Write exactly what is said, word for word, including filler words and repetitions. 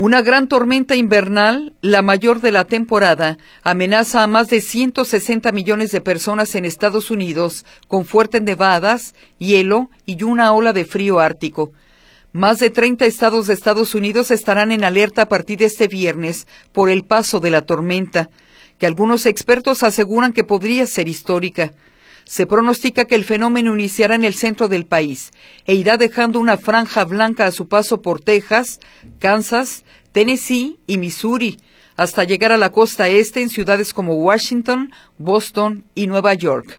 Una gran tormenta invernal, la mayor de la temporada, amenaza a más de ciento sesenta millones de personas en Estados Unidos con fuertes nevadas, hielo y una ola de frío ártico. Más de treinta estados de Estados Unidos estarán en alerta a partir de este viernes por el paso de la tormenta, que algunos expertos aseguran que podría ser histórica. Se pronostica que el fenómeno iniciará en el centro del país e irá dejando una franja blanca a su paso por Texas, Kansas, Tennessee y Missouri, hasta llegar a la costa este en ciudades como Washington, Boston y Nueva York.